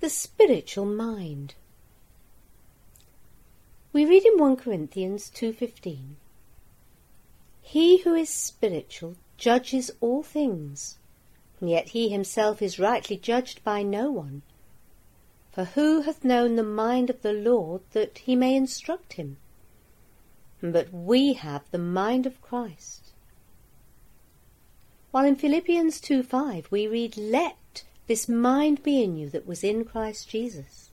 The spiritual mind. We read in 1 Corinthians 2:15, "He who is spiritual judges all things, yet he himself is rightly judged by no one. For who hath known the mind of the Lord that he may instruct him? But we have the mind of Christ." While in Philippians 2:5 we read, "Let this mind be in you that was in Christ Jesus."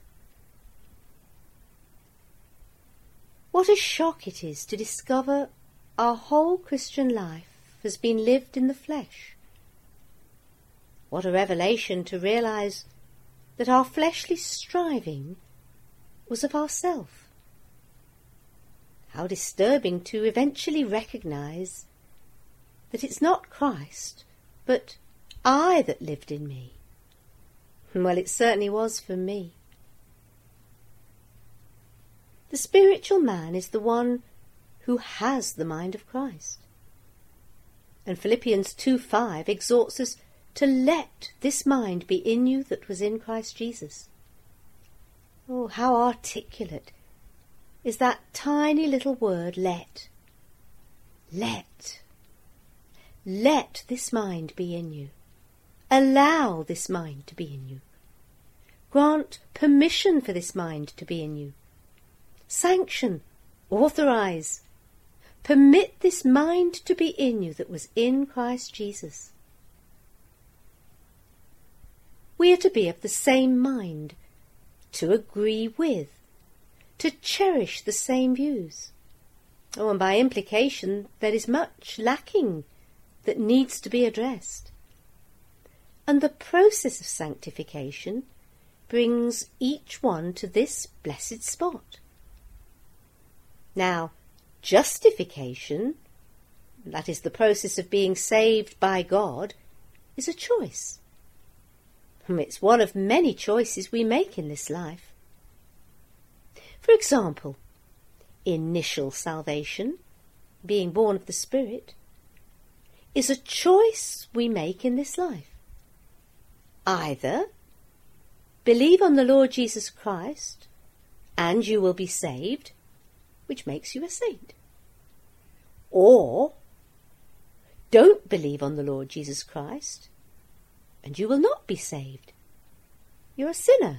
What a shock it is to discover our whole Christian life has been lived in the flesh. What a revelation to realize that our fleshly striving was of ourself. How disturbing to eventually recognize that it's not Christ, but I that lived in me. Well, it certainly was for me. The spiritual man is the one who has the mind of Christ. And Philippians 2:5 exhorts us to let this mind be in you that was in Christ Jesus. Oh, how articulate is that tiny little word, let. Let. Let this mind be in you. Allow this mind to be in you. Grant permission for this mind to be in you. Sanction, authorize. Permit this mind to be in you that was in Christ Jesus. We are to be of the same mind, to agree with, to cherish the same views. Oh, and by implication there is much lacking that needs to be addressed. And the process of sanctification brings each one to this blessed spot. Now, justification, that is the process of being saved by God, is a choice. It's one of many choices we make in this life. For example, initial salvation, being born of the Spirit, is a choice we make in this life. Either believe on the Lord Jesus Christ and you will be saved, which makes you a saint. Or don't believe on the Lord Jesus Christ and you will not be saved. You're a sinner.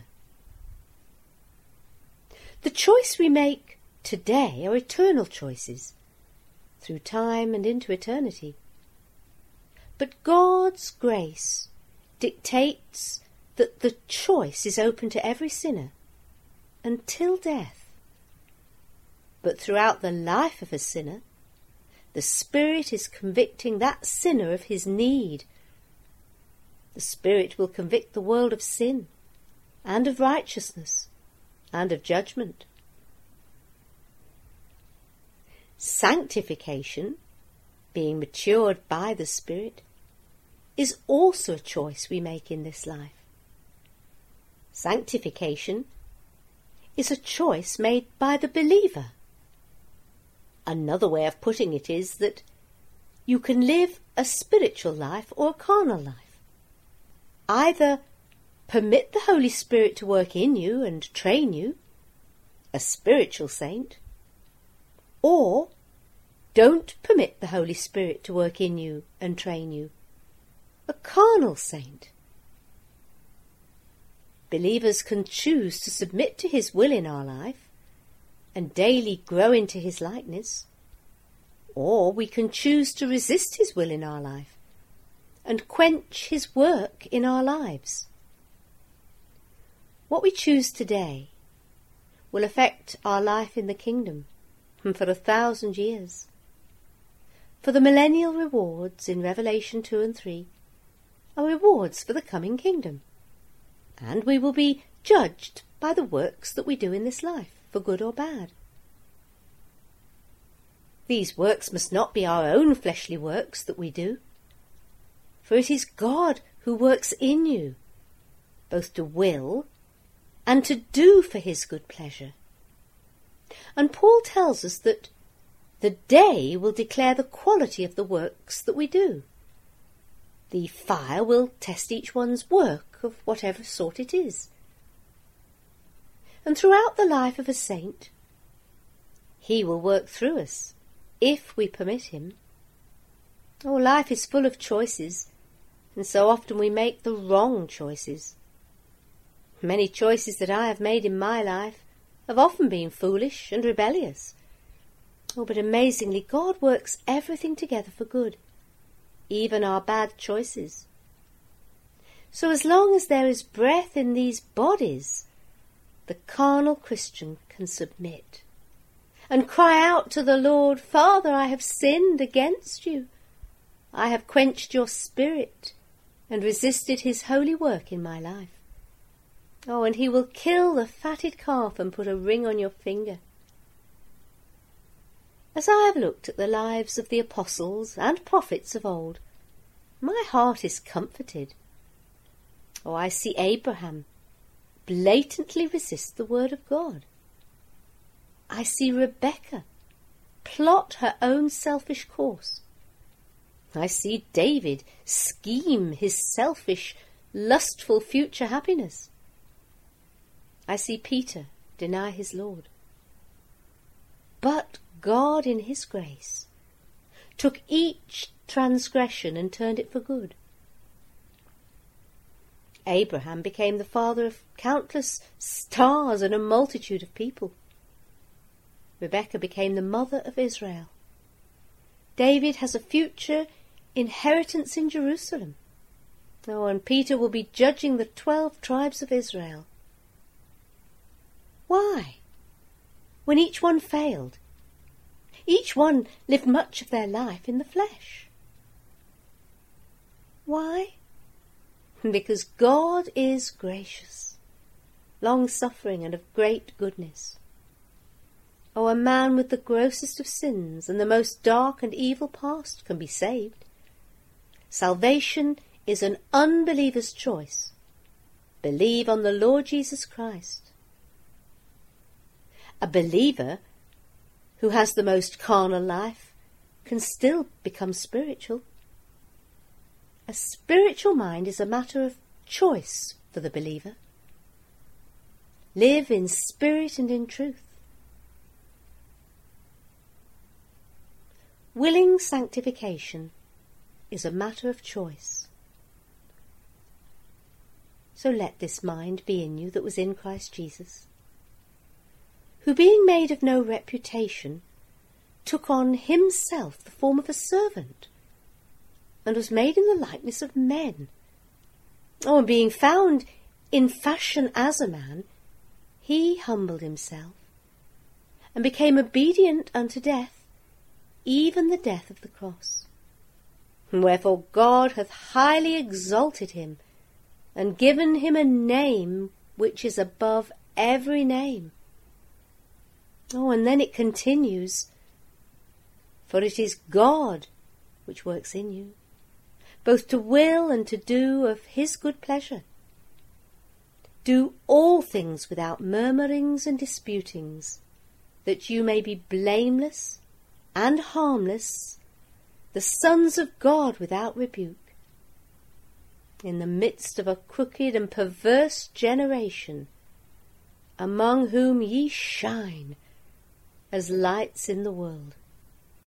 The choice we make today are eternal choices, through time and into eternity. But God's grace dictates that the choice is open to every sinner until death. But throughout the life of a sinner, the Spirit is convicting that sinner of his need. The Spirit will convict the world of sin and of righteousness and of judgment. Sanctification, being matured by the Spirit, is also a choice we make in this life. Sanctification is a choice made by the believer. Another way of putting it is that you can live a spiritual life or a carnal life. Either permit the Holy Spirit to work in you and train you, a spiritual saint, or don't permit the Holy Spirit to work in you and train you, a carnal saint. Believers can choose to submit to his will in our life and daily grow into his likeness, or we can choose to resist his will in our life and quench his work in our lives. What we choose today will affect our life in the kingdom for 1,000 years. For the millennial rewards in Revelation 2 and 3 are rewards for the coming kingdom, and we will be judged by the works that we do in this life, for good or bad. These works must not be our own fleshly works that we do, for it is God who works in you, both to will and to do for his good pleasure. And Paul tells us that the day will declare the quality of the works that we do. The fire will test each one's work of whatever sort it is. and throughout the life of a saint. He will work through us, if we permit him. Oh, life is full of choices, and so often we make the wrong choices. Many choices that I have made in my life have often been foolish and rebellious. Oh, but amazingly, God works everything together for good, even our bad choices. So as long as there is breath in these bodies, the carnal Christian can submit and cry out to the Lord, Father, I have sinned against you. I have quenched your spirit and resisted his holy work in my life. Oh, and he will kill the fatted calf and put a ring on your finger. As I have looked at the lives of the apostles and prophets of old, my heart is comforted. Oh, I see Abraham blatantly resist the word of God. I see Rebecca plot her own selfish course. I see David scheme his selfish, lustful future happiness. I see Peter deny his Lord. But God in his grace took each transgression and turned it for good. Abraham became the father of countless stars and a multitude of people. Rebecca became the mother of Israel. David has a future inheritance in Jerusalem. Oh, and Peter will be judging the 12 tribes of Israel. Why? When each one failed, each one lived much of their life in the flesh. Why? Because God is gracious, long-suffering, and of great goodness. Oh, a man with the grossest of sins and the most dark and evil past can be saved. Salvation is an unbeliever's choice. Believe on the Lord Jesus Christ. A believer who has the most carnal life can still become spiritual. A spiritual mind is a matter of choice for the believer. Live in spirit and in truth. Willing sanctification is a matter of choice. So let this mind be in you that was in Christ Jesus, who being made of no reputation, took on himself the form of a servant, and was made in the likeness of men. Oh, and being found in fashion as a man, he humbled himself, and became obedient unto death, even the death of the cross. Wherefore God hath highly exalted him, and given him a name which is above every name. Oh, and then it continues, for it is God which works in you, both to will and to do of his good pleasure. Do all things without murmurings and disputings, that you may be blameless and harmless, the sons of God without rebuke, in the midst of a crooked and perverse generation, among whom ye shine as lights in the world.